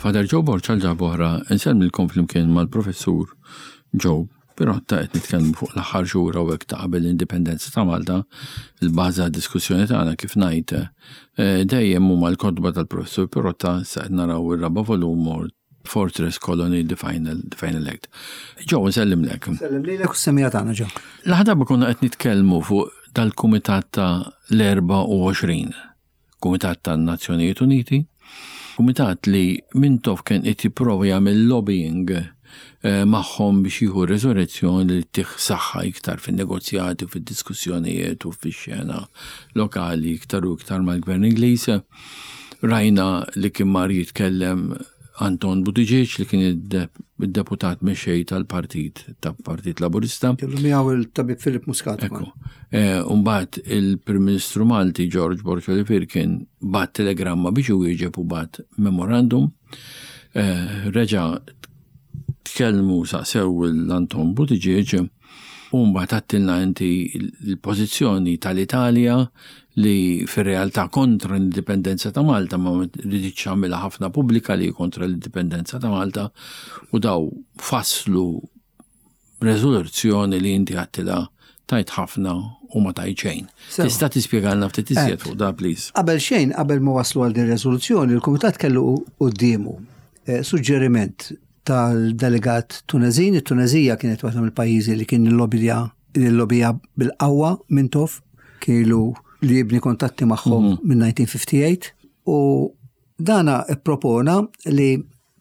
Father Joe Borċal ġabohra, nsemmilkom flimkien mal-professur Joe, però qed nitkellmu fuq l-aħħar xhur hawnhekk ta' qabel l-indipendenza ta' Malta, il-baża diskussjoni tagħna kif ngħid dejjem huma l-kodba tal-professur Pirotta sa qed naraw ir-raba' volum Fortress Colony The Final Act. Joe, nsellimlek. Sellim lilek u s-semija tagħna ġew. L-ħadaba konna qed nitkellmu fuq tal-Kumitat ta' l-24, Kumitat tan-Nazzjonijiet Uniti, Kumitat li mintof kien qed jipprova jagħmel lobbying magħhom biex jieħu resurrezzjoni li tiħsaħħa iktar fin-negozjati u fid-diskussjonijiet u fix-xena lokali iktar u iktar mal-Gvern Ingliż. Rajna li kien mar jitkellem Anton Buttigieg li kien id-deputat mexxej tal-Partit Laburista. Kellu miegħu il-tabib Filip Muscat. Mbagħad il-Prim Ministru Malti George Borċal kien bat telegramma biex jieġeb u bat memorandum. Reġa' tkellmu saqsew l-Anton Buttigieg u mbagħad għattilna inti l-pożizzjoni tal-Italja li fir-realtà kontra l-indipendenza ta' Malta ma rriditx għamilha ħafna pubblika li kontra l-indipendenza ta' Malta u daw fasslu rezoluzzjoni li inti għattila tajt ħafna u ma tajt xejn. Tista' tispjegalna ftit iżjed fuq da, please. Qabel xejn, qabel ma waslu għal din riżoluzzjoni, il-Kumitat kellu qudiemu suġġeriment tal-delegat Tunezin. It-Tunezija kienet waħda mill-pajjiżi li kien il-lobija bil-qawwa mintof, kienu li jibni kontatti magħhom minn 1958 u dana propona li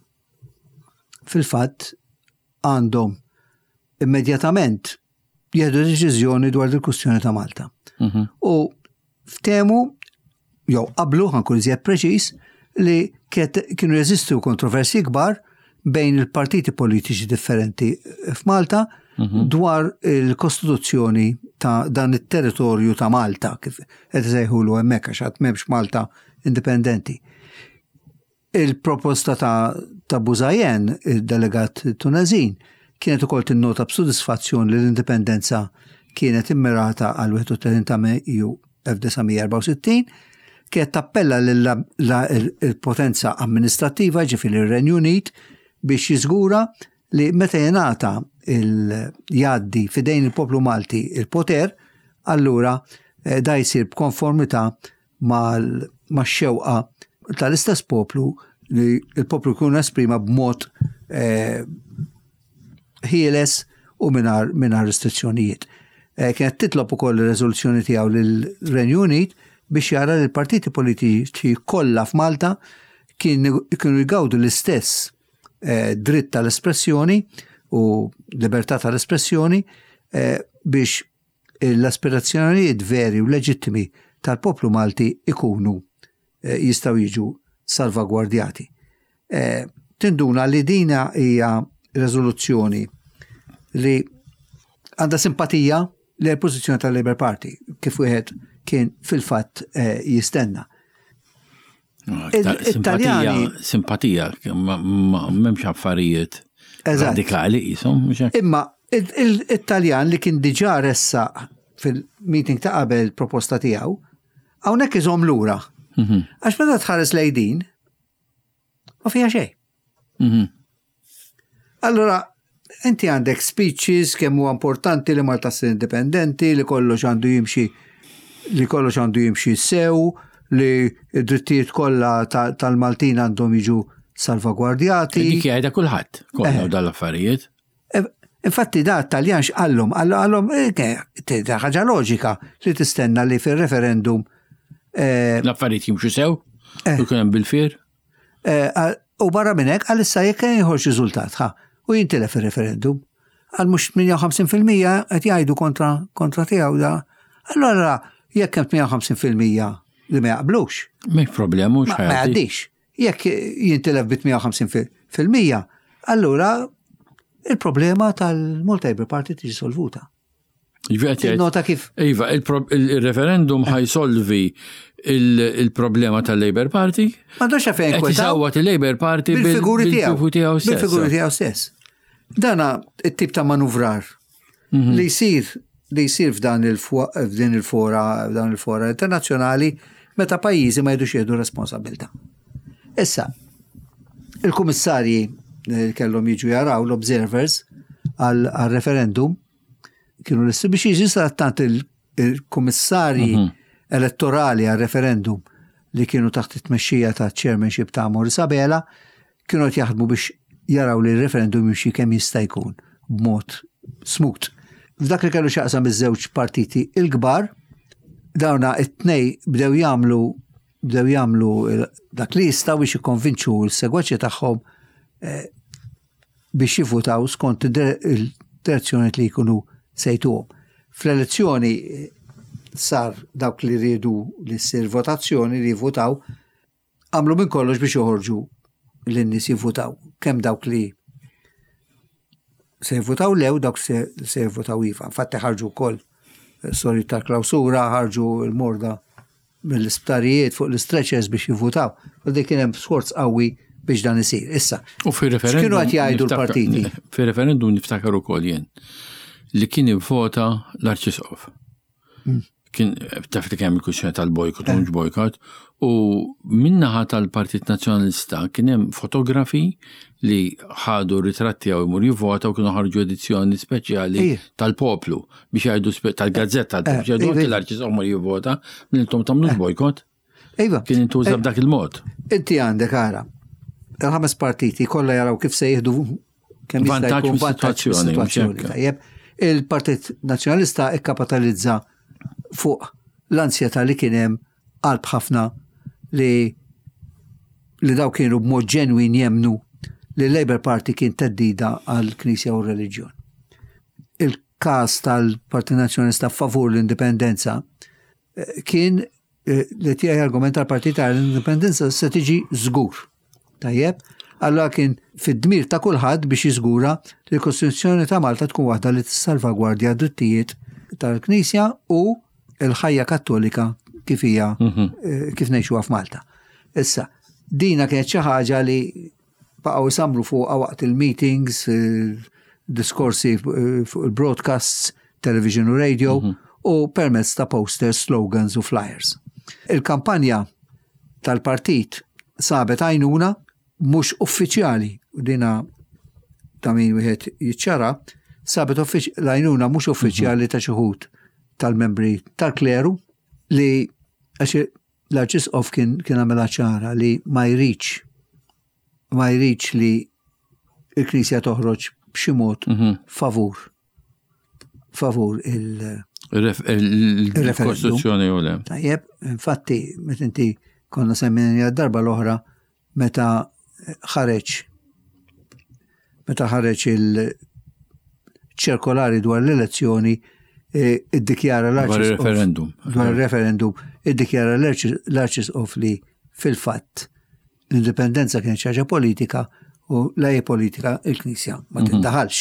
fil-fatt għandhom immedjatament jieħdu deċiżjoni dwar il-kwistjoni ta' Malta. U ftemu jew qablu ħankun iżjed preċiż li kienu jeżistu kontroversji kbar bejn il-partiti politiċi differenti f'Malta dwar il-kostituzzjoni ta' dan it-territorju ta' Malta, kif qed isejħulu hemmhekk għax qatt m'hemmx Malta indipendenti. Il-proposta ta' Buzayen, il-delegat Tunezin, kienet ukoll tinnota b'sodisfazzjon li l-indipendenza kienet immirata għal 31 ta' Mejju 1964, kienet tappella l-potenza amministrattiva ġifieri ir-Renju Unit biex jiżgura li meta jingħata il-jaddi fidejn il-poplu Malti il-poter, allura da jsir b'konformità ma' tal-istess poplu li il-poplu jkun esprima b'mod ħieles u mingħajr restrizzjonijiet. Kienet titlob ukoll ir-reżoluzzjoni tiegħu lill-Renju Unit biex jara li l-partiti politiċi kollha f'Malta kienu jgawdu l-istess dritt tal-espressjoni u libertà tal-espressjoni biex l-aspirazzjonijiet veri u leġittimi tal-poplu Malti ikunu jistaw jiġu salvagwardjati. Tinduna li dina hija riżoluzzjoni li għandha simpatija li l-pożizzjoni tal-Labour Party kif wieħed kien fil-fatt jistenna. Simpatija, m'hemmx affarijiet radikali qishom. Imma il-Taljan li kien diġà ressaq fil-meeting ta' qabel proposta tiegħu, hawnhekk iżhom lura. Għax meta tħares lejdin, ma fiha xejn. Allora, inti għandek speeches kemm huwa importanti li Malta ssir indipendenti, li kollox għandu jimxi sew, li id-drittijiet kollha tal-Maltin għandhom jiġu salvagwardjati. Dik jgħidha kulħadd kollha dal-affarijiet. Infatti da Taljan x'qallhom ħaġa loġika li tistenna li fir-referendum l-affarijiet jimxu sew u jkun hemm bil-fier. U barra minn hekk għalissa jekk jħorġ riżultat u jintilef ir-referendum għal mhux 58% qed jgħidu kontra tiegħu da. Allora jekk hemm 58% li ma jaqblux. M'hekk problema mhux ma għaddix. Jekk jintilef b'58%, allura il-problema tal-Malta Labour Party tiġi solvuta. Nota kif. Iva, il-referendum ħajsolvi il-problema tal-Labour Party. Ma doxa fejn kweta. Tisawwat il-Labour Party bil-figuri tiegħu stess. Dana it-tip ta' manuvrar li jsir f'dan il-fora internazzjonali meta pajjiżi ma jidux jieħdu responsabilità. Issa, il-kummissarji kellhom jiġu jaraw l-observers għal-referendum kienu l-issu biex jiġi tant il-kummissarji elettorali għal-referendum li kienu taħt it-tmexxija ta' chairmanship ta' Morris Abela kienu jaħdmu biex jaraw li l-referendum jimxi kemm jista' jkun b'mod smooth. F'dak li kellu xaqsam iż-żewġ partiti il-kbar, dawna it-tnej bdew jagħmlu dak li jistgħu biex jikkonvinċu l-segwaċi tagħhom biex jivvotaw skont il-direzzjoni li jkunu sejtuhom. Fl-elezzjoni sar dawk li rridu li ssir votazzjoni li jivvotaw għamlu minn kollox biex joħorġu l-nies jivvotaw. Kemm dawk li se jivvotaw lew, dawk se jivvotaw iva. Infatti ħarġu wkoll storji ta' klawsura, ħarġu l-morda mill-isptarijiet fuq l-stretchers biex jivvotaw. U dik kien hemm sforz qawwi biex dan isir. Issa. U fi-referendum. X'kienu qed jgħidu l-partiti? Fi-referendum niftakar ukoll jien li kien ivvota l-Arċisqof. Kien taf li kemm il-kwistjoni tal-bojkot u mhux bojkot, u minnaħa tal-Partit Nazzjonalista kien hemm fotografi li ħadu ritratti jew imur jivvota u kienu ħarġu edizzjoni speċjali tal-poplu biex jgħidu tal-gazzetta biex jgħidu l-Arċisqof mur jivvota minn intom tagħmlux bojkot. Kien intuża b'dak il-mod. Inti għandek ara. Il-5 partiti kollha jaraw kif se jieħdu kemm jista' jkun vantaġġ mis-sitwazzjoni. Il-Partit Nazzjonalista ikkapitalizza fuq l-ansjetà li kien hemm qalb ħafna li daw kienu b'mod ġenwin jemnu li l-Labour Party kien teddida għall-Knisja u r-reliġjon. Il-każ tal-Partit Nazzjonalista favur l-indipendenza kien li tiegħi argument tal-Partit tal-Indipendenza se tiġi żgur. Tajjeb, allura kien fid-dmir ta' kulħadd biex jiżgura li l-Kostituzzjoni ta' Malta tkun waħda li tissalvagwardja d-drittijiet tal-Knisja u l-ħajja Kattolika kif hija kif ngħixuha f'Malta. Issa, dina kienet xi ħaġa li baqgħu jsamru fuqha waqt il-meetings, diskorsi fuq il-broadcasts, television u radio u permezz ta' posters, slogans u flyers. Il-kampanja tal-partit sabet għajnuna mhux uffiċjali u dina ta' min wieħed jiċċara sabet l-għajnuna mhux uffiċjali ta' xi wħud tal-membri tal-kleru li għax l-Arċisqof kien għamela ċara li ma jridx li l-Knisja toħroġ b'xi mod favur il-Kostituzzjoni u le. Tajjeb, infatti, meta inti konna semmejna darba l-oħra meta ħareġ il-ċirkolari dwar l-elezzjoni iddikjara l-referendum iddikjara l-Arċisqof li fil-fatt l-indipendenza kien ċaġa politika u la politika il-Knisja ma tindaħalx.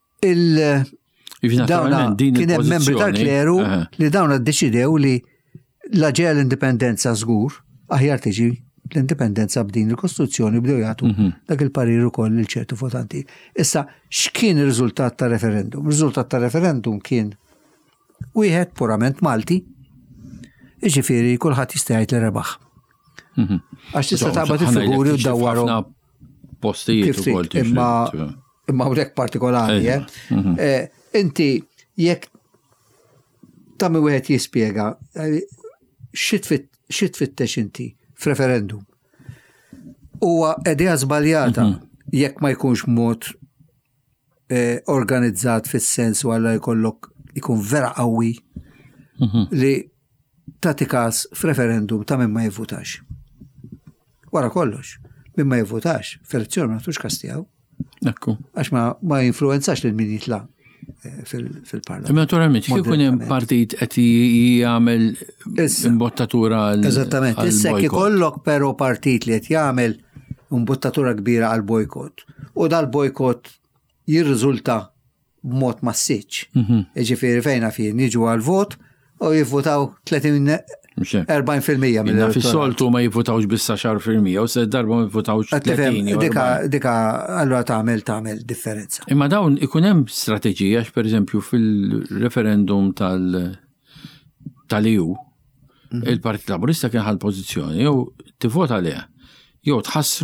Dawna kien hemm membri tal-kleru li dawna ddeċidew li l-ġeja l-indipendenza żgur aħjar tiġi l-indipendenza b'din il-Kostituzzjoni bdew jagħtu dak il-parir ukoll lil ċertu votanti. Issa x'kien ir-riżultat ta' referendum? Ir-riżultat ta' referendum kien wieħed purament Malti, jiġifieri kulħadd jista' jgħid li rebaħ. Għax tista' taqbad il-figuri u ddawwarhom postijiet ukoll imma hawnhekk partikolari. Inti jekk tagħmel wieħed jispjega xi tfittex inti f'referendum. Huwa idea żbaljata jekk ma jkunx mod organizzat fis-sens u alla jkollok ikun vera qawwi li tagħti każ f'referendum ta' min ma jivvutax. Wara kollox, min ma jivvutax f'elezzjoni ma nagħtux każ tiegħu. Għax ma jinfluwenzax lil min jitla' fil-parlament. Naturalment, kif ikun hemm partit qed jagħmel imbottatura għal eżattament, issa ikollok però partit li qed jagħmel imbottatura kbira għal bojkott u dal-bojkott jirriżulta b'mod massiċ. Ġifieri fejna fih niġu għal-vot u jivvotaw 40% mill-elettorat. Fis-soltu ma jivvotawx biss 10% u se darba ma jivvotawx 30%. Dika allura tagħmel differenza. Imma dawn ikun hemm strateġija pereżempju fil-referendum tal-EU il-Partit Laburista kien ħal pożizzjoni jew tivvota leha jew tħassru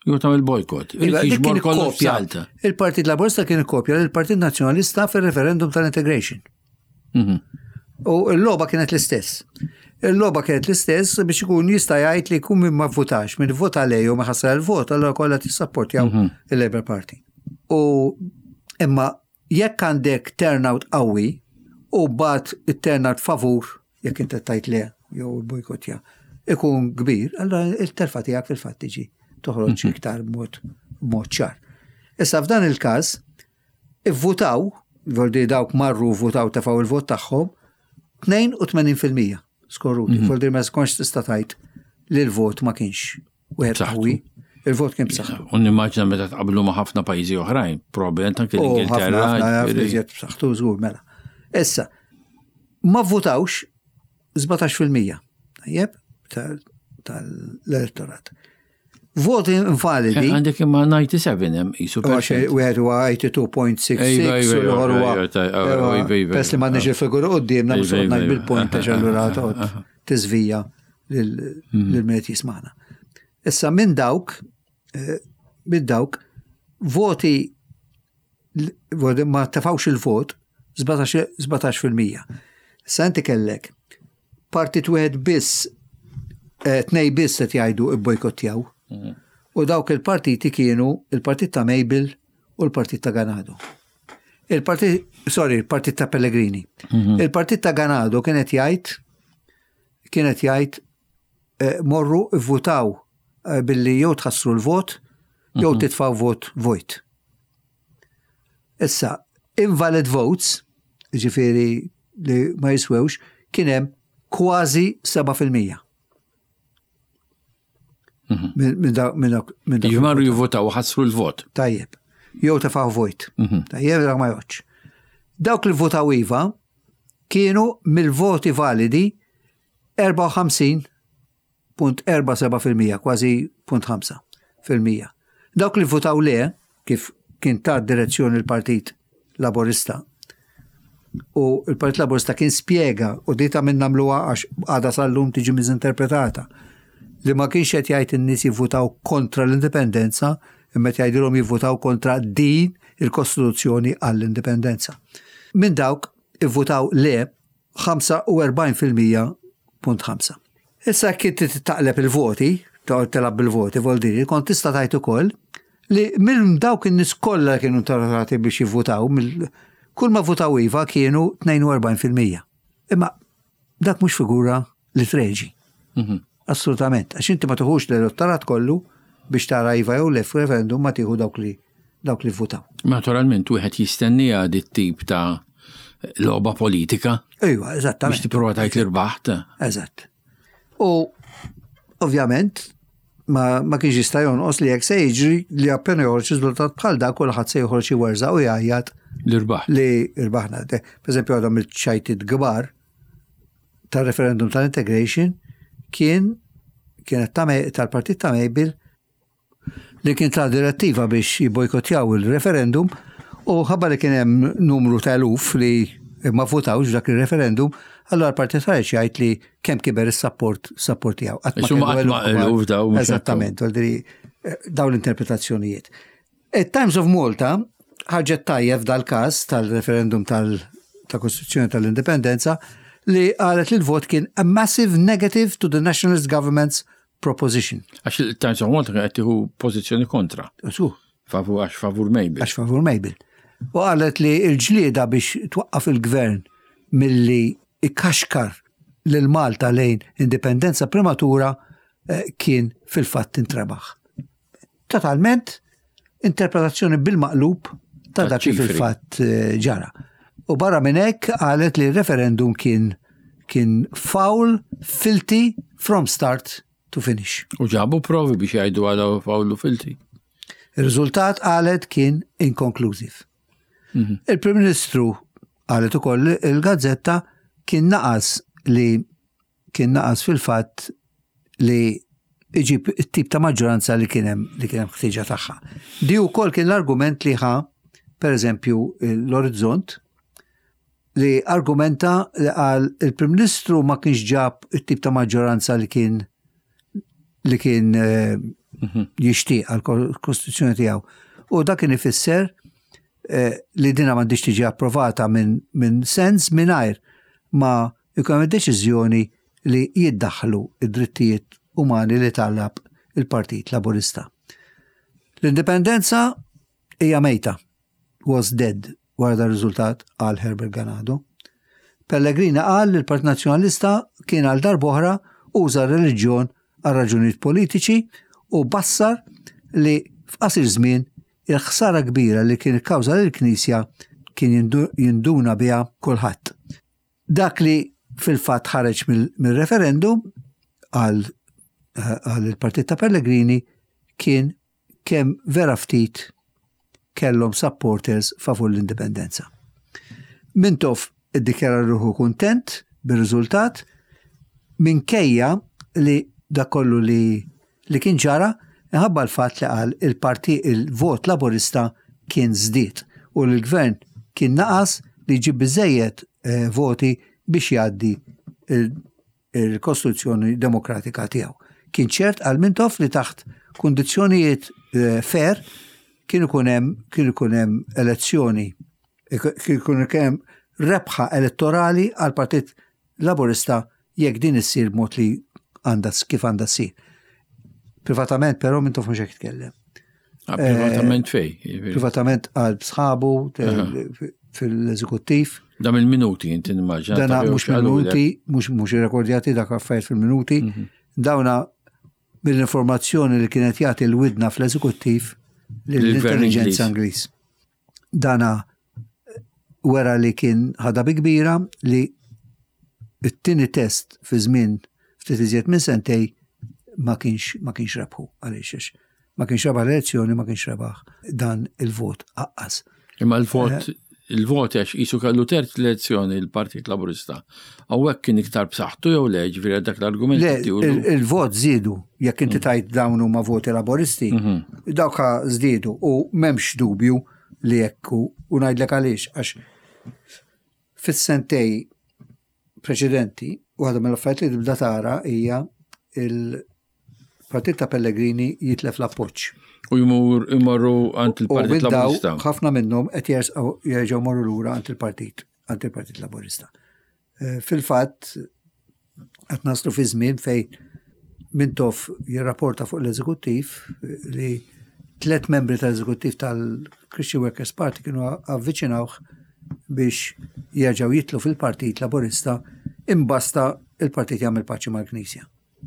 Jew tagħmel bojkott. Il-Partit Laburista kien ikkopja il-Partit Nazzjonalista fir-referendum tal-integration. U l-logħba kienet l-istess. Il-logħba kienet l-istess biex ikun jista' jgħid li jkun min ma votax, min vota lej u ma ħassar il-vot, allura kollha tissapportjaw il-Labour Party. U imma jekk għandek turnout qawwi u bat it-turnout favur jekk inti tajt le jew il-bojkottja ikun kbir, allura il-telfa tiegħek fil-fatt tiġi toħroġ iktar b'mod ċar. Issa f'dan il-każ ivvutaw, voldi dawk marru votaw tafaw il-vot tagħhom 82% skorruti. Voldi ma skonx tista' tgħid li l-vot ma kienx wieħed qawwi, il-vot kien b'saħħtu. U nimmaġina meta tqablu ma' ħafna pajjiżi oħrajn, probablement anke l-Ingilterra. B'saħħtu żgur mela. Issa, ma votawx 17% tajjeb tal-elettorat. Voti invalidi. Għandek imma 97 hemm qisu. Wieħed huwa 82.66 u l-ħor huwa. Pes li m'għandniex il-figura qudiemna mhux qed ngħid bil-point għax allura tiżvija lil-miet jismana. Issa minn dawk voti ma tafawx il-vot 17%. Issa inti kellek partit wieħed biss tnej biss qed jgħidu ibbojkottjaw. U dawk il-partiti kienu il-partit ta' Mabel u l-partit ta' Ganado. Il-partit ta' Pellegrini. Il-partit ta' Ganado kienet jgħid morru votaw billi jew tħassru l-vot jew titfaw vot vojt. Issa, invalid votes, ġifieri li ma jiswewx, kien hemm kważi 7%. Jimmarru jivvotaw ħassru l-vot. Tajjeb. Jew tafaw vojt. Tajjeb ma joċ. Dawk li votaw iva kienu mill-voti validi 54.47%, kważi 0.5%. Dawk li votaw le, kif kien ta' direzzjoni l-Partit Laburista, u l-Partit Laburista kien spiega u dita minn namluha għax għada sal-lum tiġi miżinterpretata li ma kienx qed jgħid in-nies jivvutaw kontra l-indipendenza, imma jgħidilhom jivvutaw kontra din il-Kostituzzjoni għall-indipendenza. Minn dawk ivvutaw le 45.5%. Issa kien titaqleb il-voti, telab bil-voti, voldiri, kont tista' tgħid ukoll li minn dawk in-nies kollha kienu tarati biex jivvutaw, kull ma votaw iva kienu 42%. Imma dak mhux figura li treġi. Assolutament. Għax inti ma tuħux l-elettorat kollu biex tara iva jew referendum ma tieħu dawk li votaw. Naturalment wieħed jistennija dit tip ta' logħba politika. Ejwa, eżattament. Biex tipprova tgħid l-irbaħ. Eżatt. U ovvjament ma kienx jista' jonqos li jekk se jiġri li appena joħroġ riżultat bħal dak kulħadd se joħroġ iwerżaq u jgħajjad l-irbaħ. Li irbaħna. Pereżempju għadhom il-ċajtit kbar tar-referendum tal-integration kienet tal-partit ta' Mabel li kien ta' direttiva biex jibojkotjaw il-referendum u ħabba li kien hemm numru ta' eluf li ma votawx dak il-referendum, allora l-partit ta' jgħid li kemm kiber is-support tiegħu. Eżattament, daw l-interpretazzjonijiet. Times of Malta ħarġet tajjeb dal-każ tal-referendum tal-Kostituzzjoni tal-Indipendenza li għalet li l-vot kien a massive negative to the nationalist government's proposition. Għax il-Times of Malta għed tiħu pozizjoni kontra. Għax favur Mabel. Għax favur Mabel. U għalet li il-ġlieda biex twaqqaf il-gvern milli ikkaxkar l-Malta lejn indipendenza prematura kien fil-fatt intrebaħ. Totalment interpretazzjoni bil-maqlub ta' dak fil-fatt ġara. U barra minn hekk qalet li referendum kien foul, filthy from start to finish. U ġabu provi biex jgħidu għala foul u filthy. Il-riżultat qalet kien inconclusive. Il-Prim Ministru qalet ukoll il-Gazzetta kien naqas fil-fatt li iġib it-tip ta' maġġoranza li kien hemm ħtieġa tagħha. Di wkoll kien l-argument li per eżempju l-Orizzont li argumenta li għal il-Prim Ministru ma kienx ġab it-tip ta' maġġoranza li kien jixtieq għall-Kostituzzjoni tiegħu. U dak kien ifisser li dina m'għandix tiġi approvata minn sens mingħajr ma jkun deċiżjoni li jiddaħħlu id-drittijiet umani li talab il-Partit Laburista. L-indipendenza hija mejta, was dead, wara da riżultat għal Herbert Ganado. Pellegrini qal li l-Partit Nazzjonalista kien għal darb'oħra uża r-reliġjon għal raġunijiet politiċi u bassar li f'qasir żmien il-ħsara kbira li kien ikkawża lill-Knisja kien jinduna biha kulħadd. Dak li fil-fatt ħareġ mill-referendum għal il-Partit ta' Pellegrini kien kemm vera ftit kellhom supporters favur l-indipendenza. Mintoff iddikjara ruħu kuntent bir-riżultat minkejja li dak kollu li kien ġara inħabba l-fatt li qal il-vot Laburista kien żdied u l-gvern kien naqas li jġib biżejjed voti biex jgħaddi il-Kostituzzjoni Demokratika tiegħu. Kien ċert għal Mintoff li taħt kundizzjonijiet fair kienu kun hemm elezzjoni, kienu hemm rebħa elettorali għal Partit Laburista jekk din issir mod li kif għandha ssir. Privatament però Mintoff mhux hekk jitkellem. Privatament fej? Privatament għal sħabu fil-eżekuttiv. Da mill-minuti inti nimmaġina. Dana mhux minuti, mhux irrekordjati dak affarijiet fil-minuti. Dawna mill-informazzjoni li kienet jagħti l-widna fl-eżekuttiv l-intelligenza Ingliż. Dana wera li kien ħadha bi kbira li it-tieni test fi żmien ftit iżjed minn sentej ma kienx rebħu għaliex ma kienx rebaħ l-elezzjoni, ma kienx rebaħ dan il-vot aqqas. Imma il-vot għax jisu kallu terz l-elezzjoni il-Partit Laburista. Hawnhekk kien iktar b'saħħtu jew le, ġifieri dak l-argument. Il-vot żiedu jekk inti tajt dawn huma voti Laburisti, dawk żdiedu u m'hemmx dubju li hekk u ngħidlek għaliex għax fis-sentej preċedenti waħda mill-affarijiet li tibda tara hija il-Partit ta' Pellegrini jitlef l-appoġġ. U jmorru għand il-Partit Laburista. Ħafna minnhom qed jerġgħu morru lura għand il-Partit Laburista. Fil-fatt qed naslu fi żmien fejn Mintoff jirrapporta fuq l-eżekuttiv li 3 membri tal-eżekuttiv tal-Christian Workers Party kienu avviċinawh biex jerġgħu jitlu fil-Partit Laburista imbasta il-Partit jagħmel paċi mal-Knisja.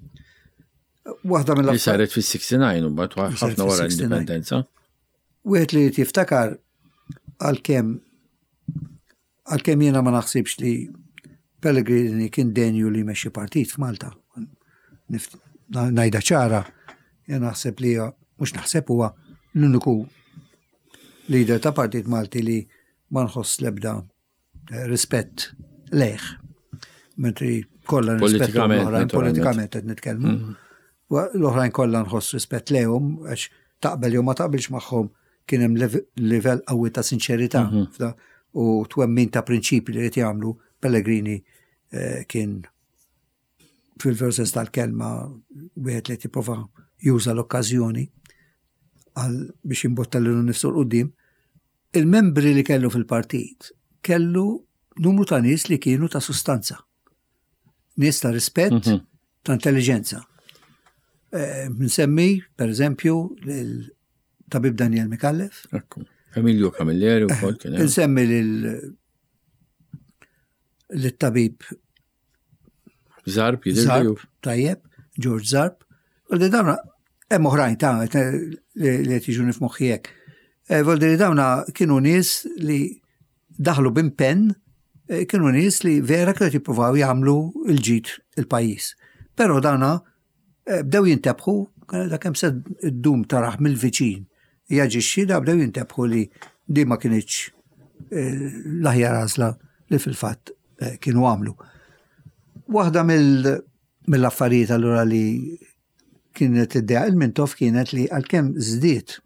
Waħda mill-affarijiet li saret fis-69 u mbagħad ħafna wara l-indipendenza. Wieħed li tiftakar għalkemm jiena ma naħsibx li Pellegrini kien denju li jmexxi partit f'Malta. Ngħidha ċara, jien naħseb li mhux naħseb huwa l-uniku leader ta' Partit Malti li ma nħoss l-ebda rispett lejh. Mentri kollha rispett politikament qed nitkellmu. L-oħrajn kollha nħoss rispett lejhom għax taqbel jew ma taqbilx magħhom kien hemm livell qawwi ta' sinċerità u twemmin ta' prinċipji li qed jagħmlu Pellegrini kien fil-verses tal-kelma wieħed li tipprova juża l-okkażjoni għal biex jimbotta l nifsu l-qudiem. Il-membri li kellu fil-partit kellu numru ta' nies li kienu ta' sustanza. Nies ta' rispett, ta' intelligenza. Nsemmi, per eżempju, l-tabib Daniel Mikallef. Emilio Camilleri u kol kien. Nsemmi l-tabib Zarb, tajjeb, George Zarb. Voldi dawna, hemm oħrajn ta' li tiġu nifmoħħi hekk. Voldi li dawna kienu nies li daħlu b'impenn, kienu nies li vera kienu jippruvaw jagħmlu il-ġid il-pajjiż. Però dawna bdew jintebħu, da kemm se id-dum taraħ mill-viċin jaġixxi, da bdew jintebħu li di ma kienx l-aħjar għażla li fil-fatt kienu għamlu. Waħda mill-affarijiet allura li kienet id-deqa il-Mintoff kienet li għalkemm żdiet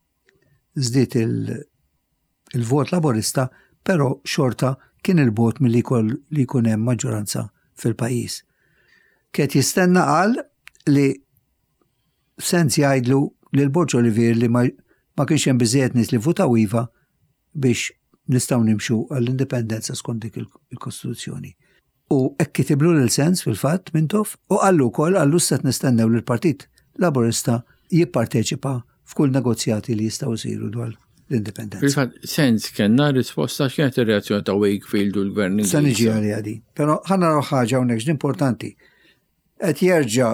il-vot Laburista, però xorta kien il-vot milli jkun hemm maġġoranza fil-pajjiż. Kiet jistenna qal li sens jgħidlu li l-Borġ Olivier li ma kienx hemm biżejjed nies li votaw iva biex nistgħu nimxu għall-indipendenza skont dik il-Kostituzzjoni. U hekk kitiblu l-sens fil-fatt Mintoff u għallu set nistennew li l-Partit Laburista jipparteċipa f'kull negozjati li jistgħu jsiru dwar l-indipendenza. Fil-fatt, sens kellna risposta x'kienet ir-reazzjoni ta' Wakefield u l-Gvern Ingliż. Se niġi għalija di. Però ħa naraw ħaġa hawnhekk importanti. Qed jerġa'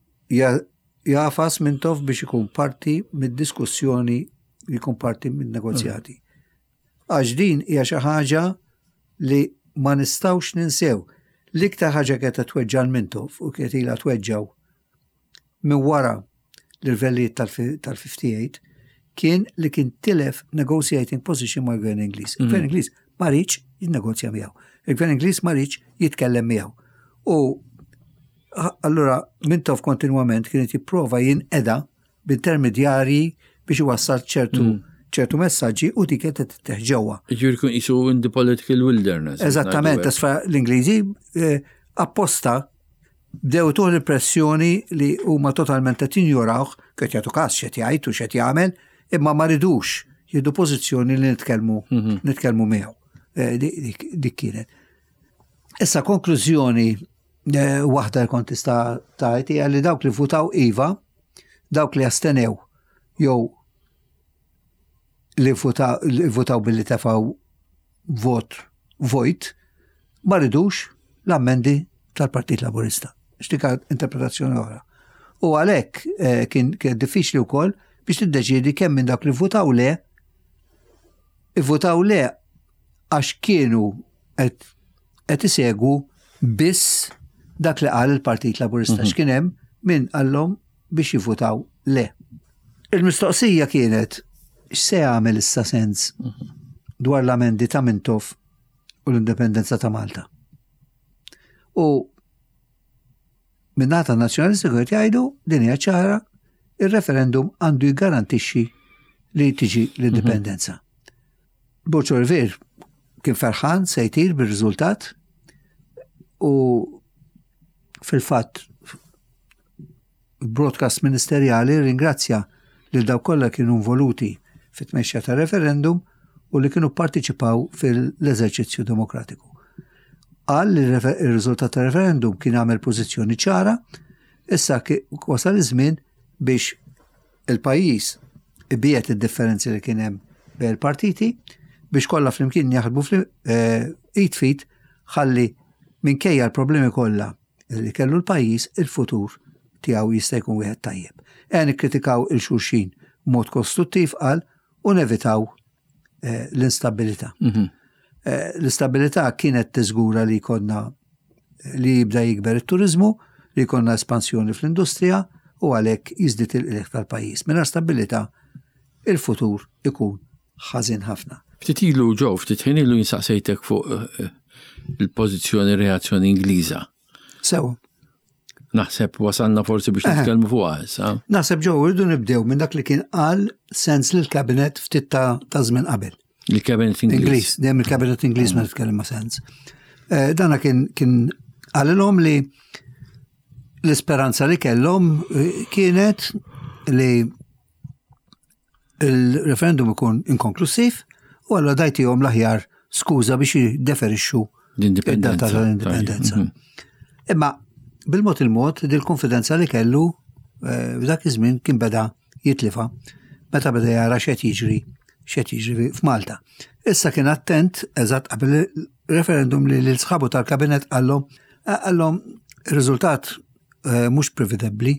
jafas Mintoff biex ikun parti mid-diskussjoni li jkun parti mid-negozjati. Għax din hija xi ħaġa li ma nistgħux ninsew. L-iktar ħaġa kienet tweġġa' Mintoff u kienet ilha tweġġaw minn wara l-livellijiet tal-58 kien li kien tilef negotiating position ma' l-Gvern Ingliż. Il-Gvern Ingliż ma rridx jinnegozja miegħu. Il-Gvern Ingliż ma rridx jitkellem miegħu. U allura Mintoff kontinwament kien jipprova jinqeda b'intermedjarji biex iwassal ċertu messaġġi u dik qed teħġewwa. Jiġri kun isu in the political wilderness. Eżattament, tasfa l-Ingliżi apposta bdew tuħ l-impressjoni li huma totalment qed jinjorawh qed jagħtu każ x'qed jgħid u x'qed jagħmel, imma ma ridux jieħdu pożizzjoni li nitkellmu miegħu. Dik kienet. Issa konklużjoni waħda li kont tista' tgħid hija li dawk li votaw iva, dawk li astenew jew li votaw billi tefgħu vojt ma ridux l-ammendi tal-Partit Laburista. X'tika interpretazzjoni oħra. U għalhekk kien diffiċli wkoll biex tiddeċiedi kemm minn dak li votaw le għax kienu qed isegwu biss dak li qal il-Partit Laburista x'kien hemm min qallhom biex jivvotaw le. Il-mistoqsija kienet x'se jagħmel issa sens dwar l-amendi ta' Mintoff u l-indipendenza ta' Malta. U minnata nazzjonalisti qed jgħidu din hija ċara ir-referendum għandu jgarantixxi li tiġi l-indipendenza. Borġ Olivier kien ferħan se jtir bir-riżultat u fil-fatt il-broadcast ministerjali ringrazzja lil dawk kollha kienu involuti fit-tmexxija ta' referendum u li kienu pparteċipaw fil-eżerċizzju demokratiku. Qal li r-riżultat ta' referendum kien għamel pożizzjoni ċara, issa wasal iż-żmien biex il-pajjiż ibiet id-differenzi li kien hemm bejn il-partiti biex kollha flimkien jaħdmu id fit ħalli minkejja l-problemi kollha li kellu l-pajjiż il-futur tiegħu jista' jkun wieħed tajjeb. Nikkritikaw il-xulxin mod kostruttiv qal u nevitaw l-instabilità. L-istabilità kienet tiżgura li jkollna li jibda jikber it-turizmu, li jkollna espansjoni fl-industrija u għalhekk jiżdied il-qlieq tal-pajjiż. Mingħajr stabilità il-futur ikun ħażin ħafna. Ftit ilu ġew, ftit ħin ilu jinsaqsejtek fuq il-pożizzjoni reazzjoni Ingliża. Sew. Naħseb wasalna forsi biex nitkellmu fuqha issa. Naħseb ġew irridu nibdew minn dak li kien qal sens lill-kabinet ftit ta' żmien qabel. Il-kabinet Ingliż. Dejjem il-kabinet Ingliż ma nitkellem ma' sens. Dana kien qalilhom li l-isperanza li kellhom kienet li il-referendum ikun inkonklusiv u għalla dajtihom l-aħjar skuża biex jiddeferixxu id-data tal-indipendenza. Imma bil-mod il-mod dil-konfidenza li kellu f'dak iż-żmien kien beda jitlifa meta beda jara x'qed jiġri f'Malta. Issa kien attent eżatt qabel il-referendum li l-sħabu tal-kabinet qallhom ir-riżultat mhux prevedibbli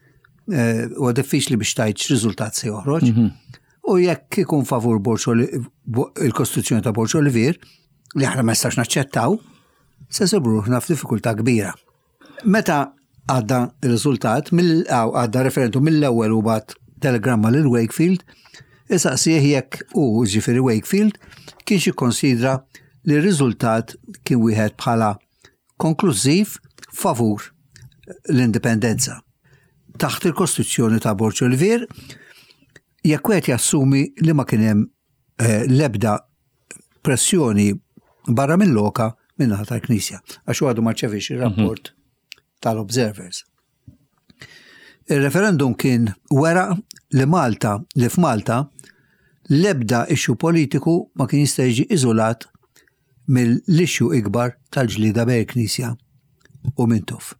u diffiċli biex tgħid x'riżultat se joħroġ. U jekk ikun favur il-Kostituzzjoni ta' Borġ Olivier li aħna ma nistax naċċettaw, se sebruħna f'diffikultà kbira. Meta għadda il-riżultat, għadda referendum mill-ewwel u bad telegramma lil Wakefield, isaqsih jekk ġifieri Wakefield kienx jikkonsidra li r-riżultat kien wieħed bħala konklużiv favur l-indipendenza. Taħt il-Kostituzzjoni ta' Borġ Olivier, jekk wieħed jassumi li ma kien hemm l-ebda pressjoni barra mill-loka minnaħa tal-Knisja, għax għadu ma ċevix ir-rapport tal-Observers. Il-referendum kien wera li f'Malta l-ebda issue politiku ma kien jista' jiġi iżolat mill-issue ikbar tal-ġlieda bejn il-Knisja u Mintoff.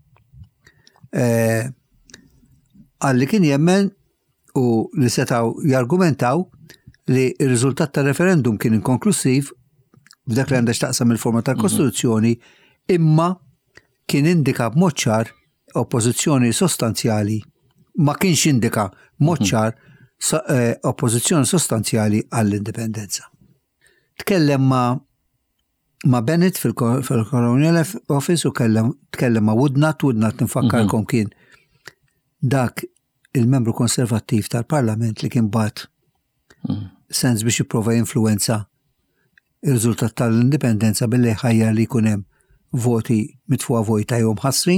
Għalli kien jemmen u li setaw jargumentaw li r-riżultat tal-referendum kien inkonklusiv f'dak li għandha x'taqsam il-forma tal-Kostituzzjoni imma kien indika b'mod ċar oppożizzjoni sostanzjali ma kienx indika b'mod ċar oppożizzjoni sostanzjali għall-indipendenza. Tkellem ma' Bennett fil-Colonial Office u tkellem ma' Woodnut nfakkarkom kien dak il-membru konservattiv tal-Parlament li kien bat sens biex jipprova influenza il-riżultat tal-indipendenza billi ħajjar li jkun hemm voti mitfuqa vojta jom ħasrin.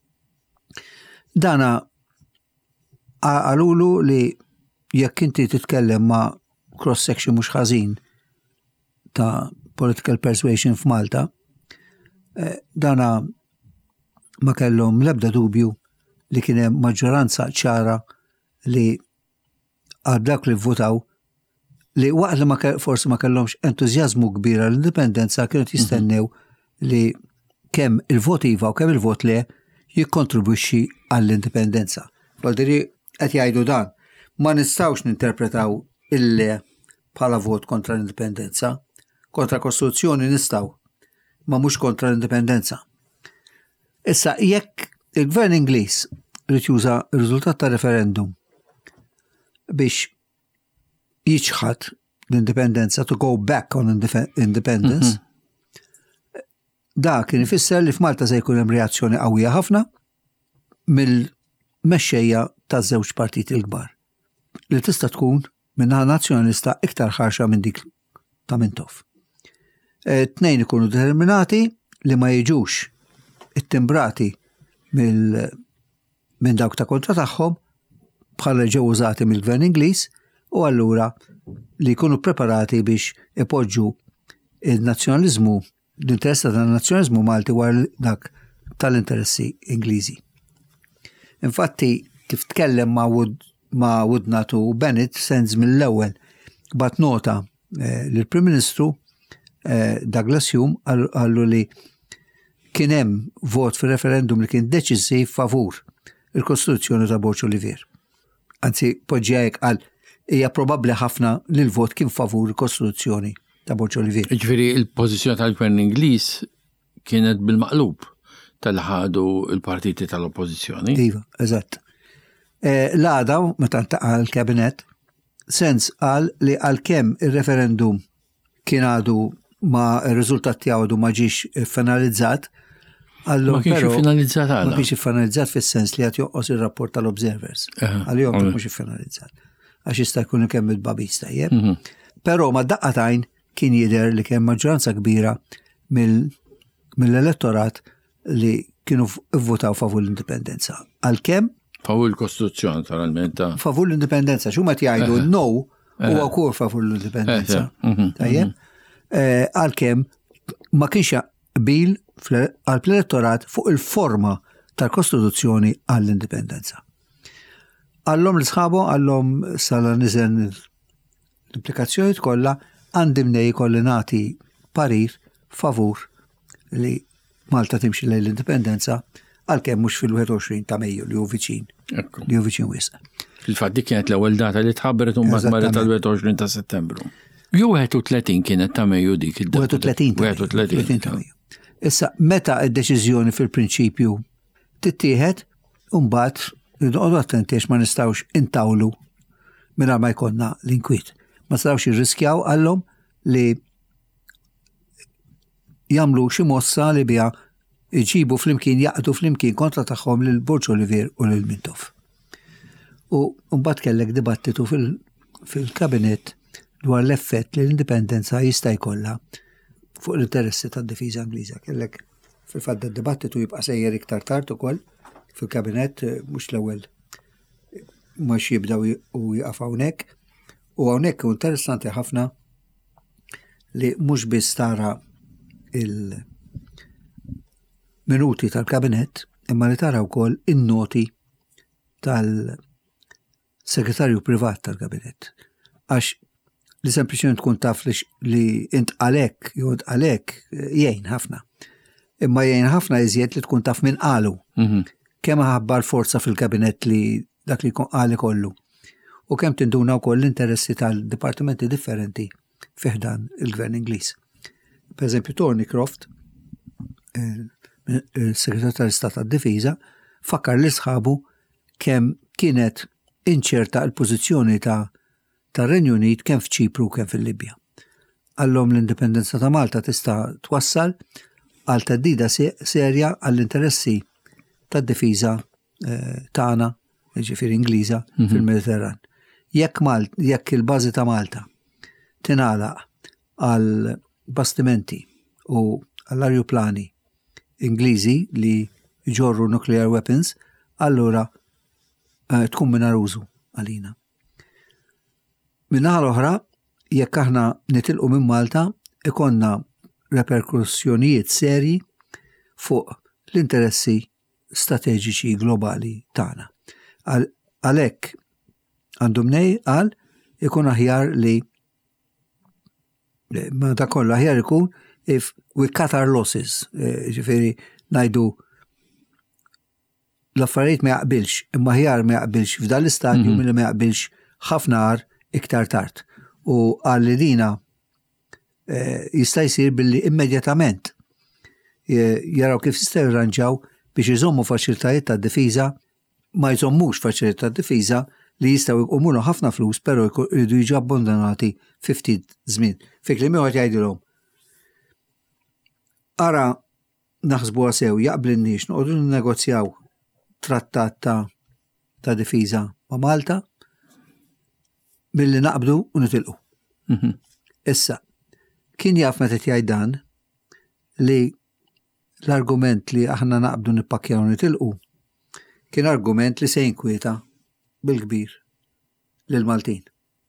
Dana għalulu li jekk inti titkellem ma' cross-section mhux ħażin ta' political persuasion f'Malta, dana ma kellhom l-ebda dubju li kien hemm maġġoranza ċara li għal dak li votaw li waqt li forsi ma kellhomx entużjażmu kbir għall-indipendenza kienu jistennew li kemm il-vot iva u kemm il-vot le jikkontribwixxi għall-indipendenza. Baldiri qed jgħidu dan, ma nistgħux ninterpretaw il-le bħala vot kontra l-indipendenza, kontra Kostituzzjoni nistgħu, ma mhux kontra l-indipendenza. Issa jekk il-Gvern Ingliż rid juża r-riżultat tar-referendum biex jiġħad l-indipendenza to go back on independence, da kien ifisser li f'Malta se jkun hemm reazzjoni qawwija ħafna mill-mexxejja taż-żewġ partiti l-kbar. Li tista' tkun minnaħa nazzjonalista iktar ħarxa minn dik ta' Mintoff. Tnejn ikunu determinati li ma jiġux it-timbrati minn dawk ta' kontra tagħhom bħala ġew użati mill-Gvern Ingliż u allura li jkunu preparati biex ipoġġu il-nazzjonaliżmu l-interess tal-nazzjonaliżmu Malti wara dak tal-interessi Ingliżi. Infatti, kif tkellem ma' Woodnut u Bennett sens mill-ewwel bat nota lill-Prim Ministru Douglas Hume għallu li kien hemm vot fir-referendum li kien deċiżiv favur il-Kostituzzjoni ta' Borċ Olivier. Anzi, poġġejek għal hija probabbli ħafna li l-vot kien favur il-Kostituzzjoni ta' Borċ Olivier. Ġifieri il-pożizzjoni tal-Gvern Ingliż kienet bil-maqlub tal-ħadu il-partiti tal-oppożizzjoni. Iva, eżatt. L-għada, meta ntaqa' l-Kabinet, sens qal li għalkemm ir-referendum kien għadu ma r-riżultat tiegħu ma ġiex finalizzat, ma kienx finalizzat għal. Ma kienx finalizzat fis-sens li qed joqqos ir-rapport tal-Observers. Għalihom mhux finalizzat. Għax jista' jkun kemm il-babis tajjeb. Però ma daqqatajn kien jidher li kien maġġoranza kbira mill-elettorat li kienu vvotaw favur l-indipendenza. Għalkemm favur l-Kostituzzjoni tal-alment. Favur l-indipendenza, x'huma jgħidu no huwa wkoll favur l-indipendenza. Tajjeb? Għalkemm ma kienx qbil għall-elettorat fuq il-forma tal-Kostituzzjoni għall-indipendenza. Għallhom l-sħabu, għallhom sala niżen l-implikazzjonijiet kollha għandim nej kolli nagħti parir favur li Malta timxi lejn l-indipendenza għalkemm mhux fil-21 ta' Mejju li hu viċin. Li hu viċin wisq. Fil-fatt dik kienet l-ewwel data li tħabbret u mbagħad marret tal-21 ta' Settembru. Jew 31 kienet ta' Mejju dik id-data. 31 ta' Mejju. Issa meta d-deċiżjoni fil-prinċipju tittieħed u mbagħad inqogħdu attenti għax ma nistgħux intawlu mingħajr ma jkollna l-inkwiet. Ma nistgħux jirriskjaw għalhom li jagħmlu xi mossa li biha iġibu flimkien jaqdu flimkien kontra tagħhom lil Borċ Olivier u lil Mintoff. U mbagħad kellek dibattitu fil-kabinet dwar l-effett li l-indipendenza jista' jkollha fuq l-interessi tad-difiża Ingliża. Kellek fil-fatt id-dibattitu jibqa' sejjer iktar tard ukoll fil-kabinet mhux l-ewwel mhux jibdew u jaqaf hawnhekk. U hawnhekk hu interessanti ħafna li mhux biss tara il-minuti tal-kabinet imma li tara wkoll in-noti tal-segretarju privat tal-kabinet. Għax li sempliċement tkun taf li int għalek, jew għalek, jgħin ħafna. Imma jgħin ħafna iżjed li tkun taf minn qalu. Kemm ħabbar forza fil-kabinet li dak li għali kollu. U kemm tinduna wkoll l-interessi tal-dipartimenti differenti fiħdan il-Gvern Ingliż. Per eżempju, Tony Croft, il-Segretarju tal-Istat tad-Difiża, fakkar li sħabu kemm kienet inċerta l-pożizzjoni tar-Renju Unit kemm f'Ċipru u kemm fil-Libja. Għallhom l-indipendenza ta' Malta tista' twassal għal teddida serja għall-interessi tad-difiża tagħna, ġifieri Ingliża, fil-Mediterran. Jekk il-bażi ta' Malta tingħalaq għal bastimenti u għall-arjuplani Ingliżi li jġorru nuclear weapons, allura tkun mingħajr użu għalina. Min-naħa l-oħra, jekk aħna nitilqu minn Malta, ikonna reperkussjonijiet serji fuq l-interessi strateġiċi globali tagħna. Għalhekk għandhom għal ikun aħjar li ma da kollu aħjar ikun if we cut our losses, ġifieri ngħidu l-affarijiet ma jaqbilx, imma aħjar ma jaqbilx f'dan l-istadju milli ma jaqbilx ħafna għar iktar tard. U għal li dina jista' jsir billi immedjatament jaraw kif jistgħu jirranġaw biex iżommu faċilitajiet tad-difiża, ma jżommux faċilitajiet tad-difiża li jistgħu jqumulu ħafna flus, però jridu jiġu abbondonati fi ftit żmien. Fi kliem ieħor jgħidilhom ara naħsbuha sew jaqblilniex noqogħdu ninnegozjaw trattat ta' difiża ma' Malta milli naqbdu u nitilqu. Issa, kien jaf meta jgħid dan li l-argument li aħna naqbdu nippakkjaw nitilqu kien argument li se jinkwieta bil-kbir lil Maltin.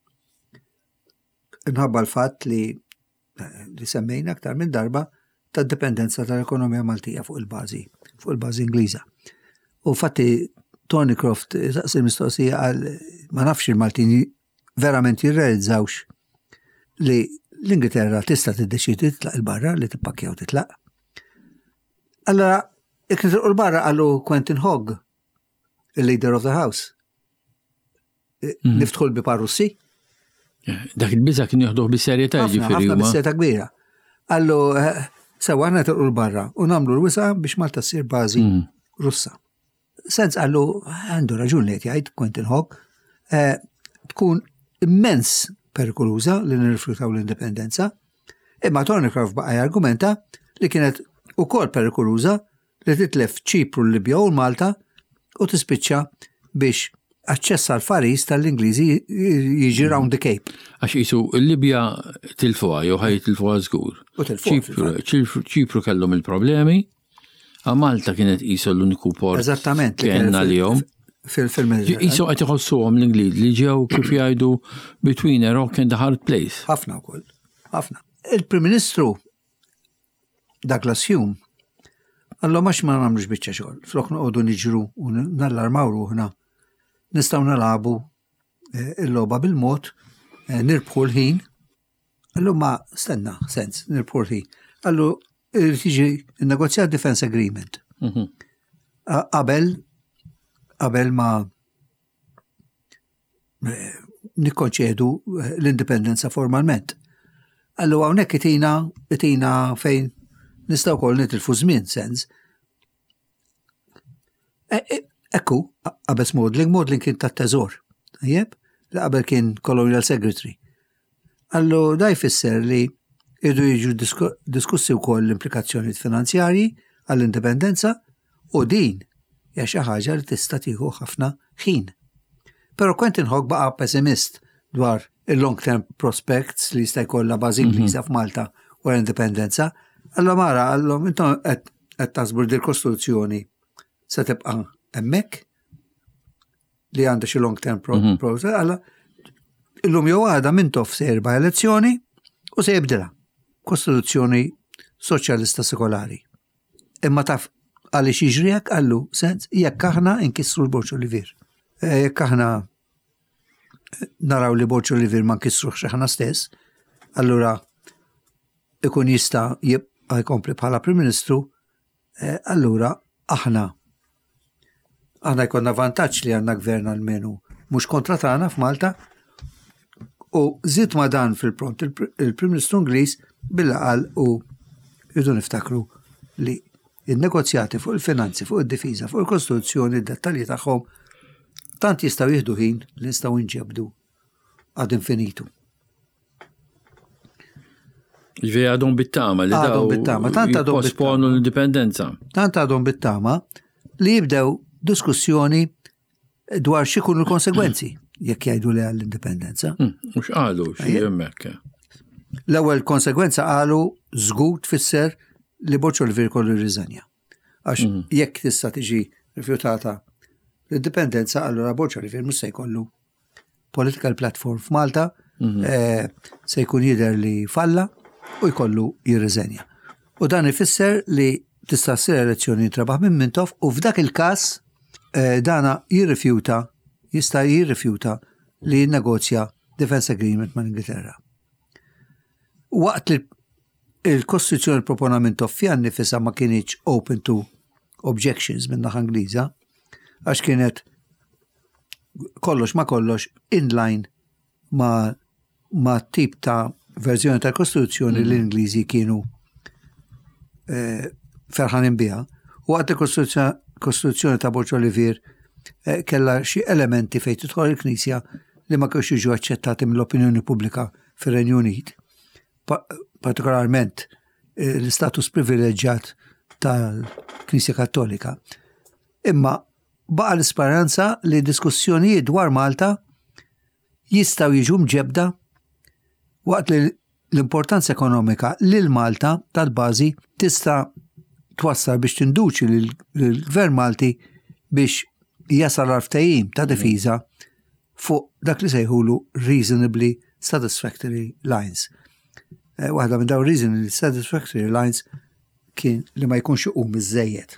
Inħabba l-fatt li semmejna aktar minn darba tad-dipendenza tal-ekonomija Maltija fuq il-bażi Ingliża. U fatti Tony Croft saqsi mistoqsija għal ma nafx il-Maltin verament jirrealizzawx li l-Ingilterra tista' tiddeċidi titlaq il-barra li tippakkjaw titlaq. Allora, jekk nitilqu l-barra qalu Quentin Hogg, il-leader of the house. Niftħu l-bipa Russi. Dak il-biża kien jieħduh bis-serjetà jiġifieri huma. Bis-serjetà kbira. Allu sewa aħna nitilqu l-barra u nagħmlu l-wisa biex Malta ssir bażi Russa. Sens għallu għandu raġun li jgħid Quentin Hogg tkun immens perikoluża li nirrifjutaw l-indipendenza, imma Tony Croft baqa' jargumenta li kienet ukoll perikoluża li titlef Ċipru, l-Libja u l-Malta u tispiċċa biex aċċess għal faris tal-Ingliżi jiġi round the Cape. Għax jisu l-Libja tilfuha jew ħaj tilfuha żgur. Ċipru kellhom il-problemi, a Malta kienet qisu l-uniku port kellna lihom. Fil-Mediterran. Jisu qed iħossuhom l-Ingliż li ġew kif jgħidu between a rock and a hard place. Ħafna wkoll. Ħafna. Il-Prim Ministru Douglas Hume għallu ma nagħmlux biċċa xogħol. Flok noqogħdu niġru u nallarmaw ruħna. Nistgħu nalagħbu il-logħba bil-mod, nirbħu l-ħin. Għallu ma stenna sens nirbħu l-ħin. Għallu tiġi il-negozjat Defense Agreement. Qabel ma nikkonċedu l-indipendenza formalment. Allu hawnhekk itina fejn nistgħu wkoll nitilfu żmien sens. Ekku, qabel modeling kien tat-teżor. Tajjeb? Qabel kien Colonial Secretary. Allu da jfisser li irdu jiġu diskussi wkoll l-implikazzjonijiet finanzjarji għall-indipendenza u din hija xi ħaġa li tista' tieħu ħafna ħin. Però Quentin Hogg baqa' pessimist dwar il-long term prospects li jista' jkollha bażi Ingliża f'Malta wara l-indipendenza. Allura mara għallhom intom qed tażbur din kostruzzjoni se tibqa' hemmhekk li għandha xi long term process. Alla illum jew għadha mintof se erba' elezzjoni u se jibdilha. Kostituzzjoni soċjalista sekolari. Imma taf għaliex jiġri hekk għallu sens jekk aħna nkissru l-Borġ Olivier. Jekk aħna naraw li Bord Olivier ma nkissruhx aħna stess, allura ikun jista' jibqa' jkompli bħala Prim Ministru, allura aħna jkollna vantaġġ li għandna gvern almenu mhux kontra tagħna f'Malta, u żied ma dan fil-pront il-Prim Ministru Ingliż bil-qal u jridu niftakru li il-negozjati fuq il-finanzi, fuq id-difiża, fuq il-Kostituzzjoni, id-dettalji tagħhom tant jistgħu jieħdu ħin li nistgħu nġebdu ad infinitu. Ġifieri għadhom bit-tama li daw posponu l-indipendenza. Tant għadhom bit-tama li jibdew diskussjoni dwar x'ikunu l-konsegwenzi jekk jgħidu li għall-indipendenza. Mhux qalu xi hemmhekk. L-ewwel konsegwenza qalu żgur tfisser li Bord Olivier kollu jirriżenja. Għax jekk tista' tiġi rifjutata l-indipendenza, allura Bord Olivier mhux se jkollu political platform f'Malta, se jkun jidher li falla u jkollu jirriżenja. U dan ifisser li tista' ssir elezzjoni trabaħ minn Mintoff, u f'dak il-każ dana jista' jirrifjuta li jinnegozja defense agreement ma' Ingilterra. Waqt li il-Kostituzzjoni propona Mintoff fija nifisha ma kienx open to objections minn naħa Ingliża, għax kienet kollox ma kollox inline ma tip ta' verżjoni tal-Kostituzzjoni li l-Ingliżi kienu ferħanin biha. U għad il-Kostituzzjoni ta' Bord Olivier kella xi elementi fejn tidħol il-Knisja li ma kienx jiġu aċċettati mill-opinjoni pubblika fir-Renju Unit, partikolarment l-istatus privileġġjat tal-Knisja Kattolika. Imma baqa l-isperanza li diskussjonijiet dwar Malta jistgħu jiġu mġebda waqt li l-importanza ekonomika lil Malta tal-bażi tista' twassal biex tinduċi l-Gvern Malti biex jasal għal-ftehim ta' difiża fuq dak li sejħulu reasonably satisfactory lines. Waħda minn dawn reasonably satisfactory lines kien li ma jkunx biżżejjed.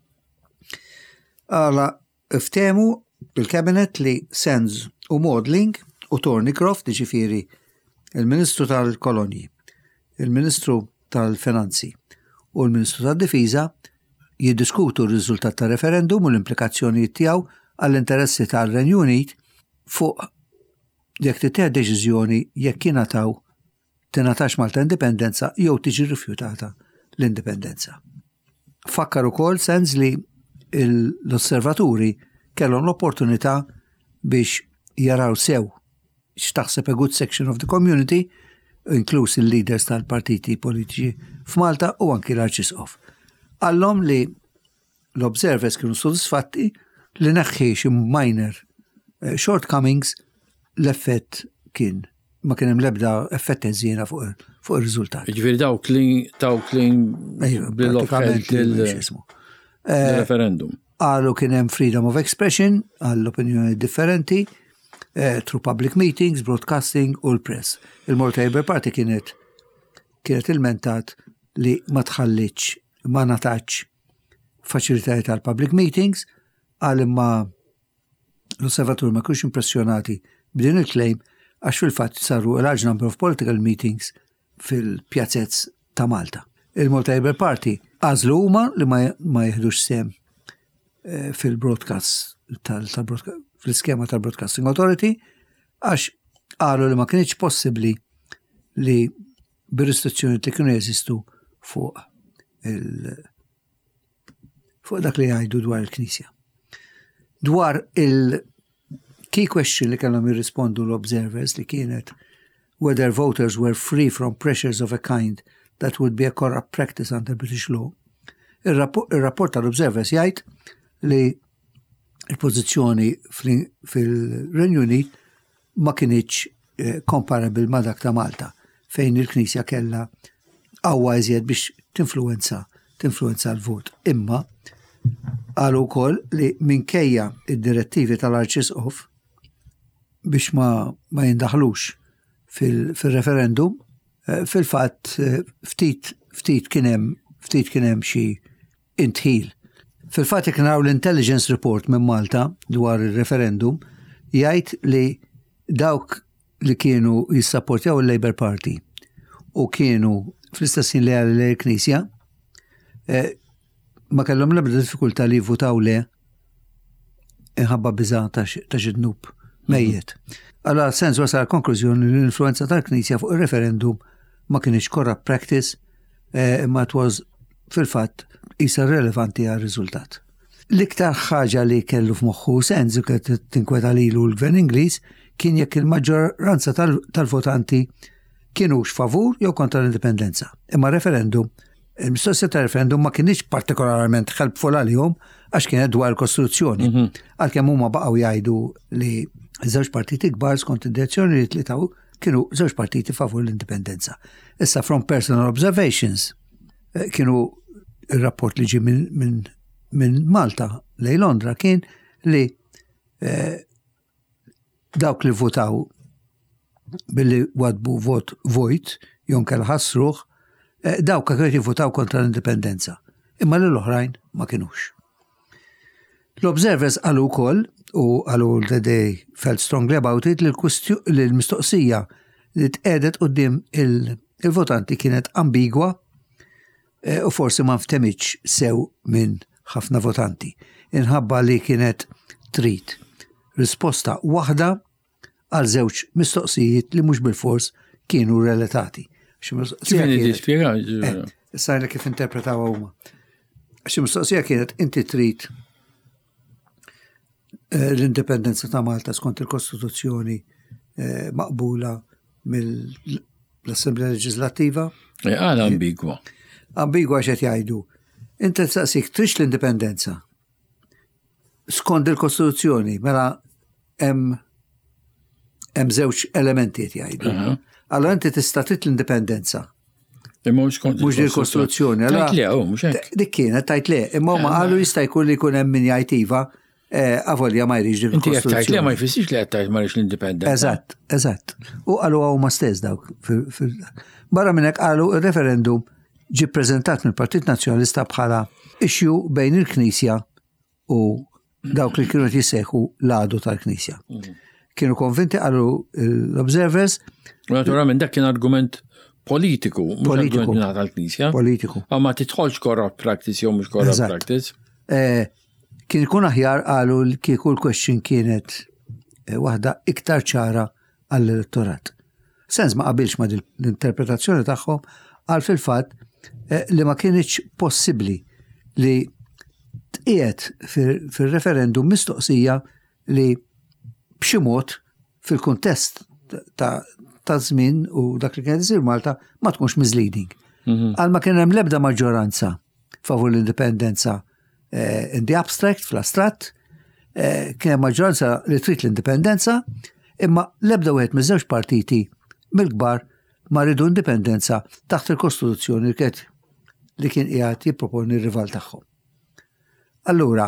Għala ftehmu il-Cabinet li Sands u Maudling u Thornycroft, ġifieri il-Ministru tal-Kolonji, il-Ministru tal-Finanzi u l-Ministru tad-Difiża jiddiskutu r-riżultat ta' referendum u l-implikazzjonijiet tiegħu għall-interessi tal-Renju Unit fuq jekk titieħed deċiżjoni jekk tingħatax Malta indipendenza jew tiġi rifjutata l-indipendenza. Fakkar ukoll Sands li l-osservaturi kellhom l-opportunità biex jaraw sew x'taħseb a good section of the community, inkluż il-leaders tal-partiti politiċi f'Malta u anki l-Arċisqof. Għallhom li l-observers kienu sodisfatti li neħħi xi minor shortcomings, l-effett ma kien hemm l-ebda effett eżjiena fuq ir-riżultat. Ġifieri dawk li bil-offert il-referendum. Qalu kien hemm freedom of expression għall-opinjoni differenti, through public meetings, broadcasting u l-press. Il-Malta Labour Party kienet il-mentat li ma tħallitx, ma nataċ faċilitajiet għal public meetings, għal imma l-osservatur ma kienx impressjonati b'din il-claim għax fil-fatt saru a large number of political meetings fil-pjazzezz ta' Malta. Il-Malta Labour Party għażlu huma li ma jeħdux sem fil-broadcast fil-skema tal-Broadcasting Authority għax qalu li ma kienx possibbli li bir-restrizzjoni li kienu jeżistu fuq dak li jgħidu dwar il-Knisja. Dwar il-key question li kellhom jirrispondu l-observers li kienet whether voters were free from pressures of a kind that would be a corrupt practice under British law. Il-rapport tal-observers jgħid li il-pożizzjoni fil-Renju Unit ma kienx comparable ma dak ta' Malta fejn il-Knisja kellha qawwa iżjed biex tinfluenza l-vot. Imma qalu wkoll li minkejja id-direttivi tal-Arċisqof biex ma jindaħlux fil-referendum, fil-fatt ftit kien hemm xi intħil Fil-fatt jekk naraw l-intelligence report minn Malta dwar il-referendum jgħid li dawk li kienu jissapportjaw il-Labour Party u kienu fl-istessin li għal l-Knisja ma kellhom l-ebda diffikultà li votaw le inħabba biża ta' ġidnub mejjed. Allora sens wasal konklużjoni li l-influenza tal-Knisja fuq ir-referendum ma kienx corrupt practice imma was fil-fatt isa relevanti għal-riżultat. L-iktar ħaġa li kellu f'moħħu sens u kien tinkweta lilu l-Gvern Ingliż kien jekk il-maġġoranza tal-votanti kienux favur jew kontra l-indipendenza. Imma referendum, il-mistoqsija tal-referendum ma kienx partikolarment helpful għalihom għax kienet dwar il-Kostituzzjoni. Għalkemm huma baqgħu jgħidu li żewġ partiti kbar skont id-direzzjoni li tlitaw kienu żewġ partiti favur l-indipendenza. Issa from personal observations kienu il-rapport li ġi minn Malta lejn Londra kien li dawk li votaw billi wadbu vot vojt jonkel ħassruħ dawk kienu votaw kontra l-indipendenza. Imma l-oħrajn ma kienux. L-observers għalu wkoll u għalu that they felt strongly about it li l-mistoqsija li tqedet qudiem il-votanti kienet ambigwa u forsi ma ftemiċ sew minn ħafna votanti. Inħabba li kienet trid risposta waħda għal żewġ mistoqsijiet li mhux bil-fors kienu relatati. Sajna kif interpretaw huma. Xi mistoqsija kienet inti trid l-indipendenza ta' Malta skont il-Kostituzzjoni maqbula mill-Assemblea Leġislattiva. Għala ambigwa. Ambigwa xed jgħidu. Inti tsaqsik trix l-indipendenza. Skont il-Kostituzzjoni, mela hemm żewġ elementi jgħidu. Allora inti tista' trid l-indipendenza. Mhux il-Kostituzzjoni. Dik kienet tajt le, imma huma qalu jista' jkun li jkun hemm min jgħid iva avolja ma jrix il-Kostituzzjoni. Inti jekk tajt le ma jfissirx li qed tajt ma jrix l-indipendenza. Eżatt. U qalu huma stess dawk. Barra minn hekk qalu ir-referendum ġi ppreżentat mill-Partit Nazzjonalista bħala issue bejn il-Knisja u dawk li kienu jissejħu l-għadu tal-Knisja. Kienu konvinti qalu l-observers. Naturalment dak kien argument politiku, mhux argument tal-Knisja. Politiku. Ma titħolx corrupt practice jew mhux corrupt practice. Kien ikun aħjar qalu kieku l-question kienet waħda iktar ċara għall-elettorat. Sens ma qabilx ma l-interpretazzjoni tagħhom għal fil-fatt li ma kienx possibbli li tqiegħed fir-referendum mistoqsija li b'xi mod fil-kuntest ta' żmien u dak li kien isir Malta ma tkunx misleading. Għal ma kien hemm l-ebda maġġoranza favur l-indipendenza in the abstract, fl-astratt, kien hemm maġġoranza li trid l-indipendenza, imma l-ebda wieħed miż-żewġ partiti mill-kbar ma ridu indipendenza taħt il-Kostituzzjoni li kien qiegħed jipproponi r-rival tagħhom. Allura,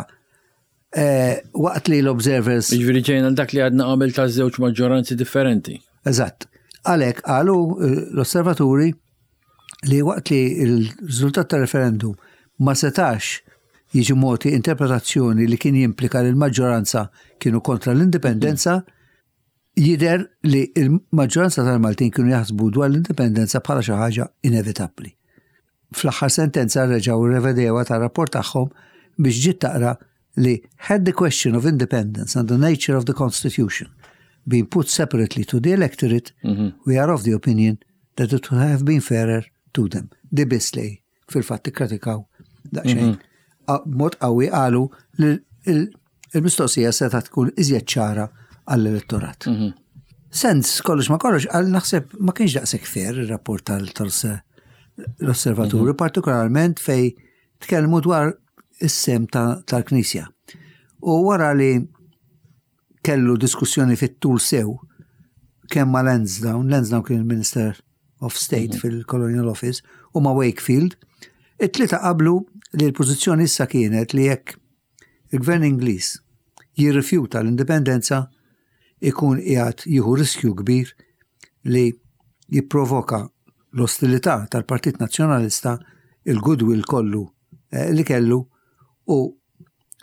waqt li l-observers. Jiġifieri ġejna dak li għadna qabel ta' żewġ maġġoranzi differenti. Eżatt. Għalhekk qalu l-osservaturi li waqt li l-riżultat tar-referendum ma setax jiġi moti interpretazzjoni li kien jimplika li l-maġġoranza kienu kontra l-indipendenza, jider li l-maġġoranza tal-Maltin kienu jaħsbu dwar l-indipendenza bħala xi ħaġa inevitabbli. Fl-aħħar sentenza reġgħu rrevedewa tar-rapport tagħhom biex ġiet taqra li had the question of independence and the nature of the Constitution been put separately to the electorate, we are of the opinion that it would have been fairer to them. Di biss li fil-fatt ikkratikaw daqsxejn. Mod qawwi qalu li l-mistoqsija seta' tkun iżjed ċara għall-elettorat. Sens kollox ma kollox għal naħseb ma kienx daqshekk fair ir-rapport tal-osservaturi, partikolarment fej tkellmu dwar is-sem tal-Knisja. U wara li kellu diskussjoni fit-tul sew kemm ma' Lansdowne kien il-Minister of State fil-Colonial Office u ma' Wakefield, it-tlieta qablu li l-pożizzjoni issa kienet li jekk il-Gvern Ingliż jirrifjuta l-indipendenza ikun qiegħed jieħu riskju kbir li jipprovoka l-ostilità tal-Partit Nazzjonalista, il-goodwill kollu li kellu u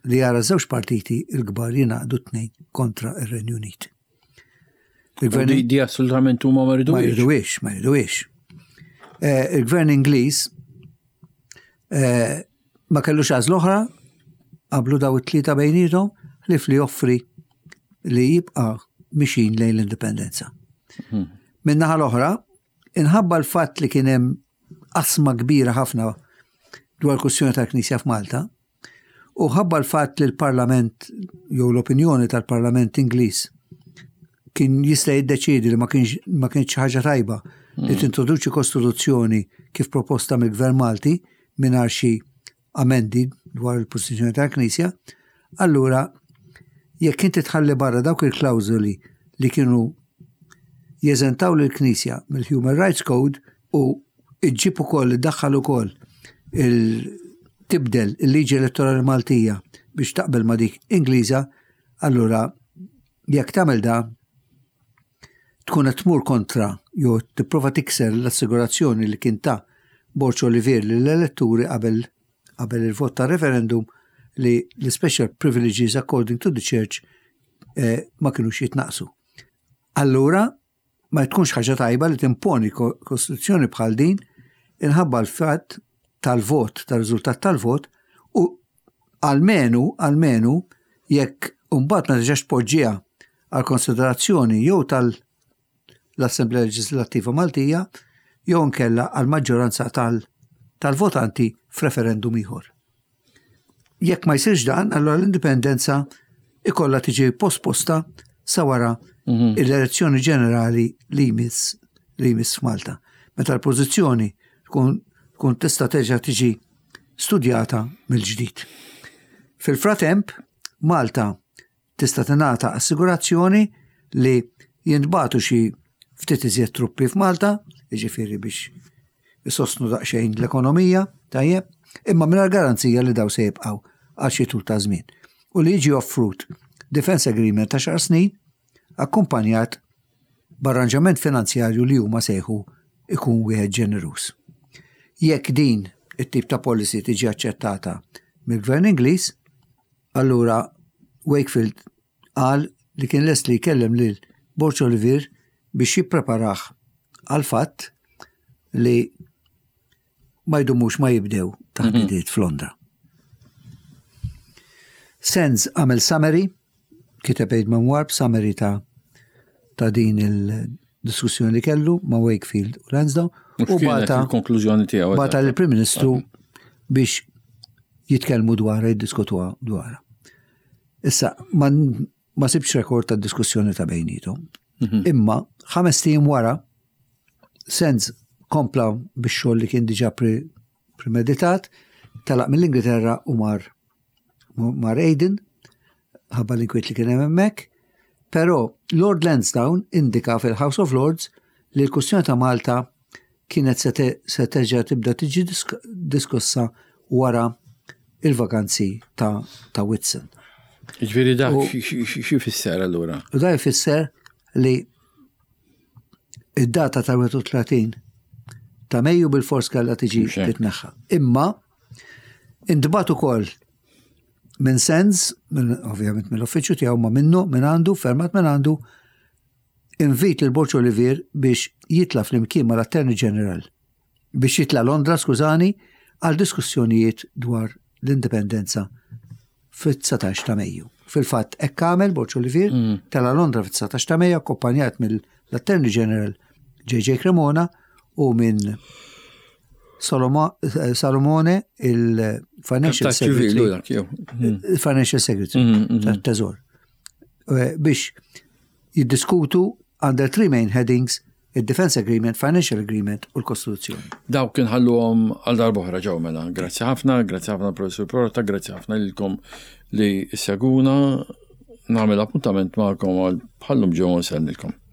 li jara żewġ partiti il-kbar jingħaqdu tnejn kontra ir-Renju Unit. Di assolutament huma ma rridux. Il-Gvern Ingliż ma kellux għażla oħra qablu daw it-tlieta bejniethom li joffri li jibqa' mixin lejn l-indipendenza. Min-naħa l-oħra, inħabba l-fatt li kien hemm qasma kbira ħafna dwar kwestjoni tal-Knisja f'Malta, u ħabba l-fatt li l-Parlament jew l-opinjoni tal-Parlament Ingliż kien jista' jiddeċiedi li ma kienx ħaġa tajba li tintroduċi kostituzzjoni kif proposta mill-Gvern Malti mingħajr xi amendi dwar il-pożizzjoni tal-Knisja, allura jekk inti tħalli barra dawk il-klawżoli li kienu jeżentaw lill-Knisja mill-Human Rights Code u iġġib ukoll iddaħħal ukoll tibdel il-liġi elettorali Maltija biex taqbel ma dik Ingliża, allura jekk tagħmel da tkun qed tmur kontra jew tipprova tikser l-assigurazzjoni li kien ta' Borċ Olivier lill-eletturi qabel il-vot ta' referendum li l-special privileges according to the church ma kienux jitnaqsu. Allura ma tkunx ħaġa tajba li timponi kostituzzjoni bħal din inħabba l-fatt tal-vot, tal-riżultat tal-vot, u almenu jekk mbagħad ma tiġax poġġija għal konsiderazzjoni jew tal-Assemblea Leġislattiva Maltija jew nkella għal maġġoranza tal-votanti f'referendum ieħor. Jekk ma jsirx dan, allura l-indipendenza ikollha tiġi posposta sa wara l-elezzjoni ġenerali li jmiss f'Malta. Meta l-pożizzjoni tkun tista' terġa' tiġi studjata mill-ġdid. Fil-fratemp, Malta tista' tingħata assigurazzjoni li jintbagħtu xi ftit iżjed truppi f'Malta, jiġifieri biex isostnu daqsxejn l-ekonomija, tajjeb, imma mingħajr garanzija li daw se jibqgħu għal xi tul ta' żmien. U li jiġi offrut defense agreement ta' xar snin akkumpanjat b'arranġament finanzjarju li huma sejħu ikun wieħed ġeneruż. Jekk din it-tip ta' policy tiġi aċċettata mill-Gvern Ingliż, allura Wakefield qal li kien lest li jkellem lil Borċ Olivier biex jippreparah għal fatt li ma jdumux ma jibdew taħdidiet f'Londra. Sens għamel summary, kiteb memoir b'summary ta' din il-diskussjoni li kellu ma' Wakefield u Lansdowne, u il-konklużjoni tiegħu bata l-Prim Ministru biex jitkellmu dwarha jiddiskutuha dwarha. Issa ma sibx rekord ta' diskussjoni ta' bejnietom. Imma 5 tim wara Sens kompla biex xogħol li kien diġà premeditat, talaq mill-Ingilterra u mar Aden, ħabba l-inkwiet li kien hemm hemmhekk, però Lord Lansdowne indika fil-House of Lords li l-kwistjoni ta' Malta kienet se terġa' tibda tiġi diskussa wara il-vakanzi ta' Whitsun. Ġifieri dak xi fisser allura? U da jfisser li id-data ta' 30 ta' Mejju bil-fors kellha tiġi titneħħa. Imma intbagħat ukoll minn Sens, ovvjament mill-uffiċċju tiegħu ma minnu minn għandu, fermat minn għandu, invit il-Borċ Olivier biex jitla fl-imkien mal-Attorney General biex jitla Londra, skużani, għal diskussjonijiet dwar l-indipendenza fit-19 ta' Mejju. Fil-fatt hekk għamel Borċ Olivier tela Londra fit-19 ta' Mejju akkompanjat mill-Attorney General J.J. Cremona u minn Salomone il-Financial Secretary tat-Teżor biex jiddiskutu under 3 main headings il-Defense Agreement, Financial Agreement u l-Kostituzzjoni. Daw kien ħalluhom għal darbohra ġew mela. Grazzi ħafna Professor Porta, grazzi ħafna lilkom li seguna nagħmel appuntament magħkom għal bħallum ġew nsellilkom.